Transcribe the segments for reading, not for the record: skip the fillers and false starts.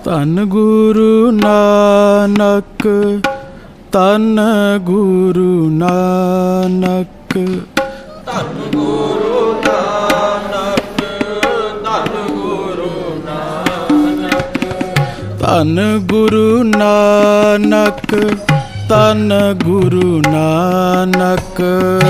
ਧੰਨ ਗੁਰੂ ਨਾਨਕ, ਧੰਨ ਗੁਰੂ ਨਾਨਕ, ਧੰਨ ਗੁਰੂ ਨਾਨਕ, ਧੰਨ ਗੁਰੂ ਨਾਨਕ, ਧੰਨ ਗੁਰੂ ਨਾਨਕ, ਧੰਨ ਗੁਰੂ ਨਾਨਕ,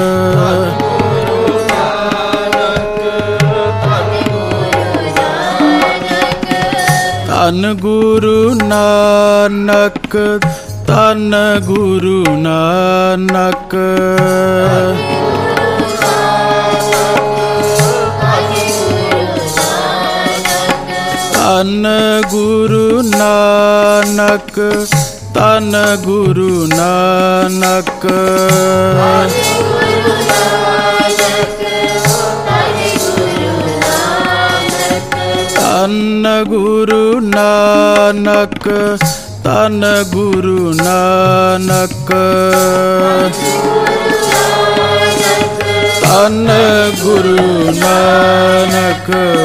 ਧੰਨ ਗੁਰੂ ਨਾਨਕ, ਧੰਨ ਗੁਰੂ ਨਾਨਕ, ਧੰਨ ਗੁਰੂ ਨਾਨਕ, ਧੰਨ ਗੁਰੂ ਨਾਨਕ, ਧੰਨ ਗੁਰੂ ਨਾਨਕ, ਧੰਨ ਗੁਰੂ ਨਾਨਕ, ਧੰਨ ਗੁਰੂ ਨਾਨਕ।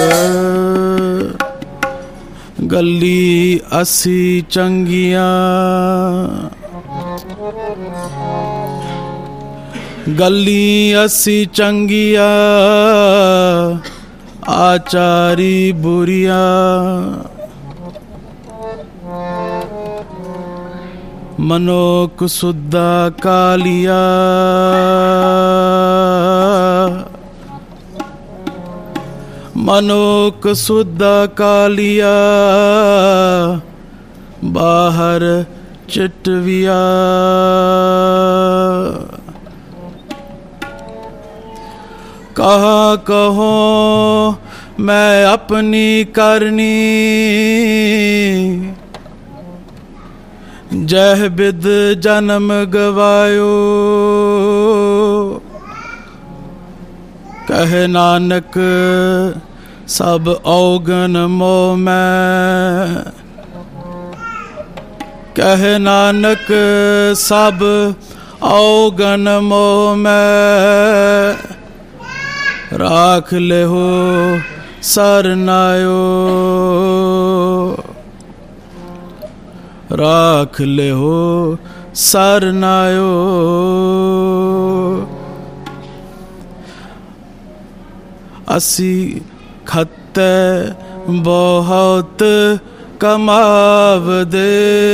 ਗੱਲੀ ਅਸੀਂ ਚੰਗੀਆਂ, ਗੱਲੀ ਅਸੀਂ ਚੰਗੀਆਂ, ਆਚਾਰੀ ਬੁਰੀਆਂ, ਮਨੋਕ ਸੁਦਾ ਕਾਲੀਆ, ਮਨੋਕ ਸੁਦਾ ਕਾਲੀਆ, ਬਾਹਰ ਚਿਟਵਿਆ, कहा कहो मैं अपनी करनी, जह बिद जन्म गवायो, कह नानक सब औगन मोह में, कह नानक सब औगन मोह में, राख ले हो सरनायो, राख ले हो सरनायो। असी खत्ते बहुत कमाव दे,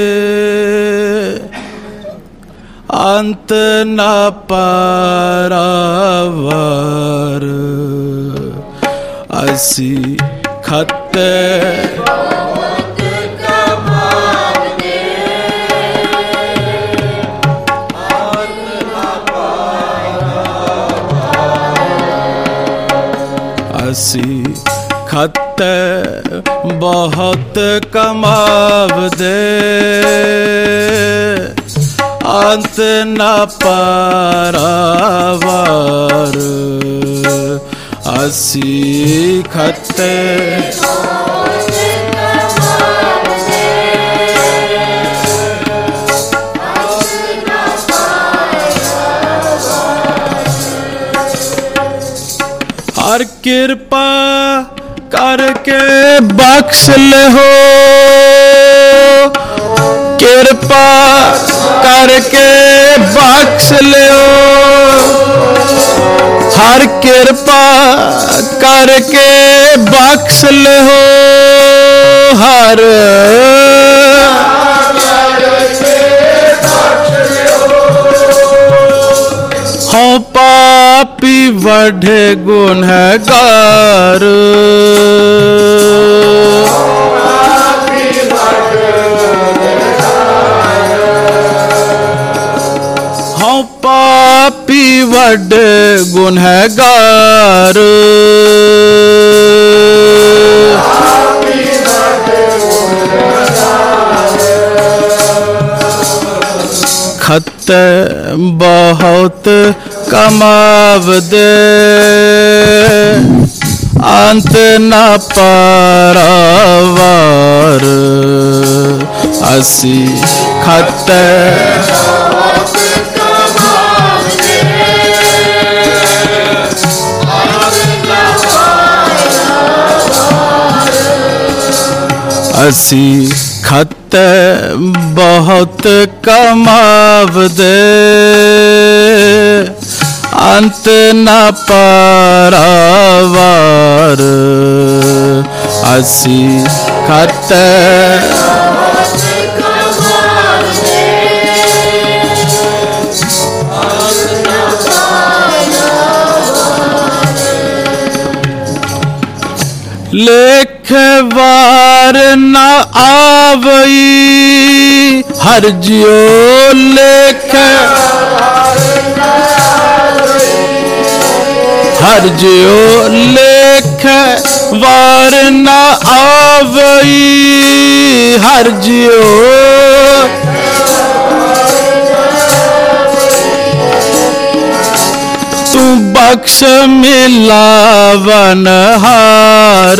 अंत न पारावार, असी खत्ते बहुत कमावदे, अंत न पारावार, असी खत्ते बहुत कमावदे, अंत न पारावार, असी खत्ते बहुत कमावदे, अंत न पारावार। हर कृपा करके बख्श ले हो, कृपा करके बख्श ले हो, हर कृपा करके बख्श ले हो, हर हो पापी वढ़े गुनहगार, हो पापी वढ़े गुनहगार, खत्ते बहुत कमावदे, अंत न पारावार, असी खत्ते बहुत कमावदे, अंत न पारावार, असी खत बहुत कमावदे अंत न पारावार असी खत लेखवार न आवई हर जियो लेख हर जियो लेख वार न आवई हर जियो तू बख्श मिलावन हार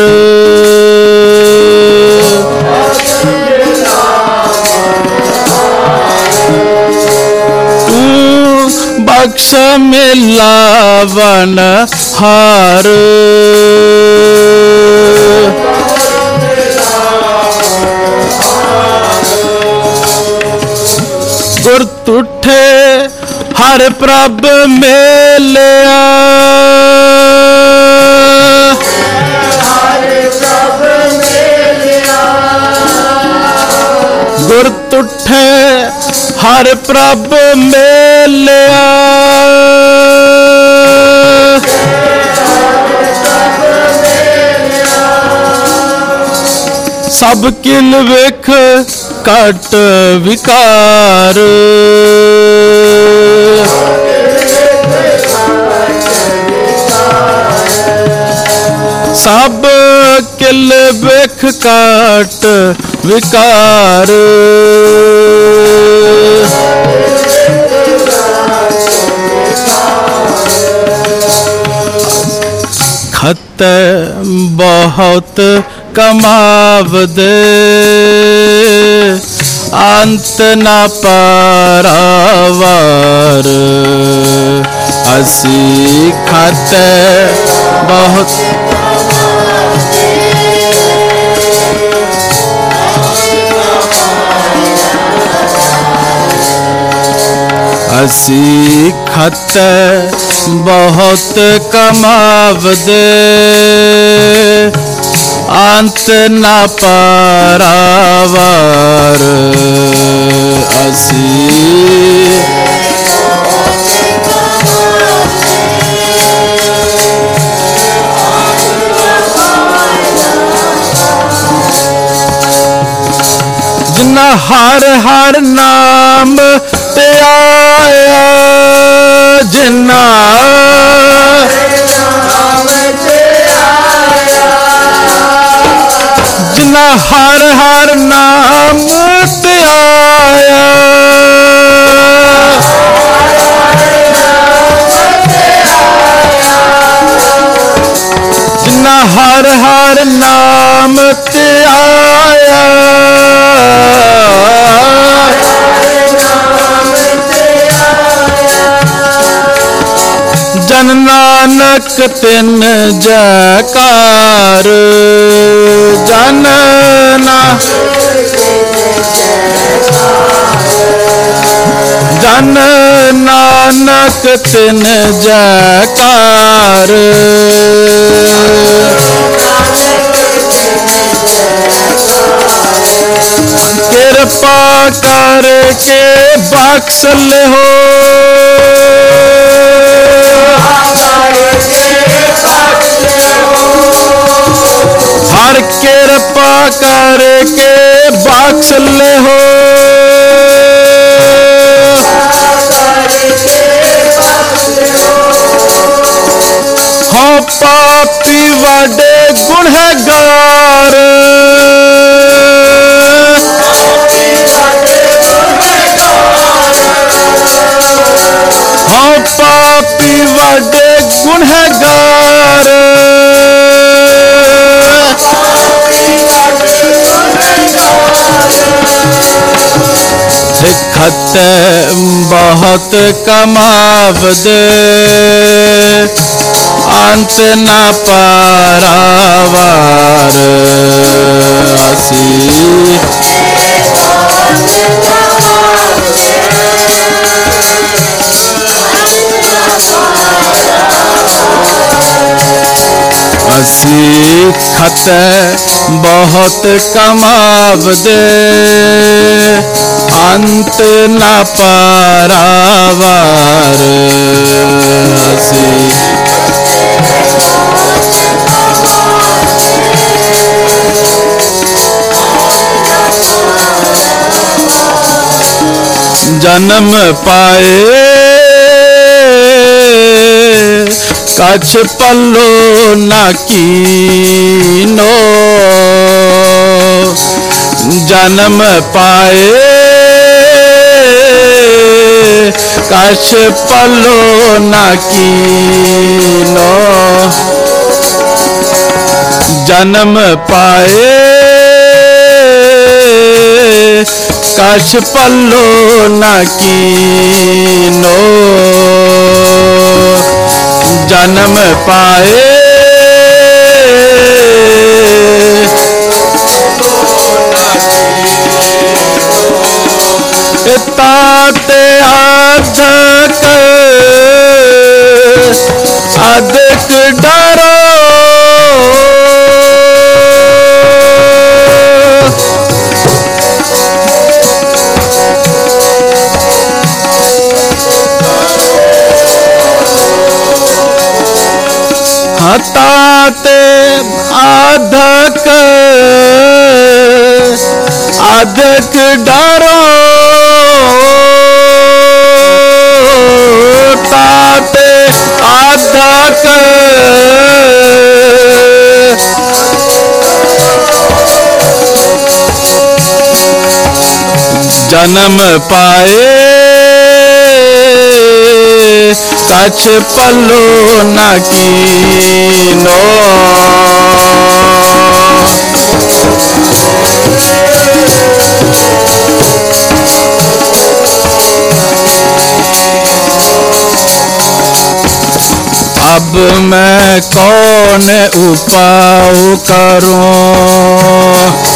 तू बख्श मिलावन हार गुरत उठे हर प्रभ मेलिया गुरत उठे हर प्रभ मेलिया सब किल विख कट विकार सब किल विख कट विकार खत बहुत कमावदे अंत न पारावार असी खत बहुत असी खत बहुत कमावदे अंत न पारावार असी जिन्ना हर हर नाम ते आया जिन्ना जिन्ना हर हर नाम ते आया जिन्ना हर हर नाम ते आया जन नानक तिन जयकार जन जन नानक तिन जयकार कृपा करके बख्श ले हो हर कृपा करके बख्श ले हो हो पापी वडे गुनहगार हो पापी वडे गुनहगार खत बहुत कमावदे अंत न पारावार असी असी खत बहुत कमाव दे अंत न पारावार असी जन्म पाए कछ पल्लो न कीनो जन्म पाए कछ पल्लो न कीनो जन्म पाए कछ पल्लो न कीनो जन्म पाए ताते अधक अधिक डरो ताते अधक अधिक डरो ताते अधक जन्म पाए कछ पल्लो न कीनो अब मैं कौन उपाय करूं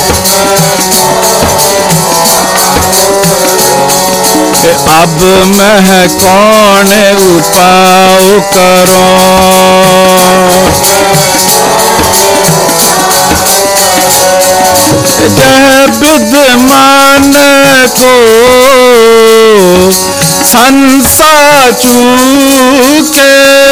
अब मैं कौन उपाय करूं जह विद्यमान को संसा चूके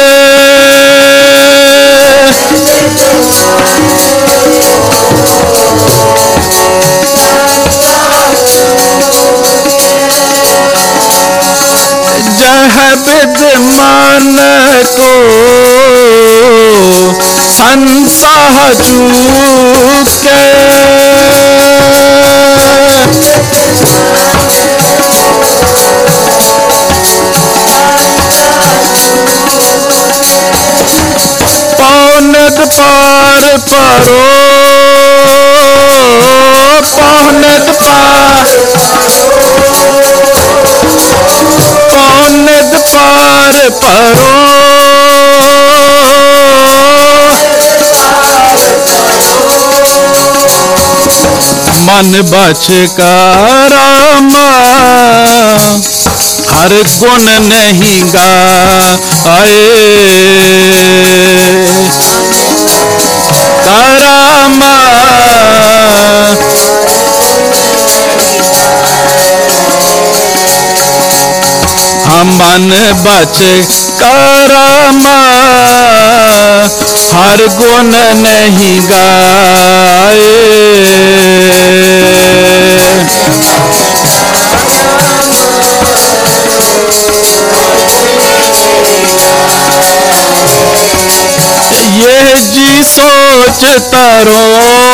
जह विद्यमान को संसा चूके पौनद पार परो पौनद पार पौनद पार परो मन बच कारामा हर गुण नहीं गाए कारामा हम मन बच कारामा हर गुण नहीं गाए ये जी सोच तरो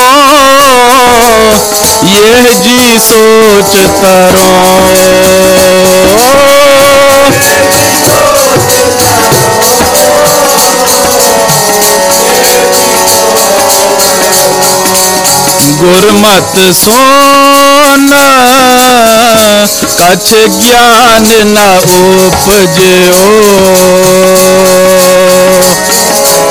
ये जी सोच तरो गुरमत सोना कछ ज्ञान न उपजो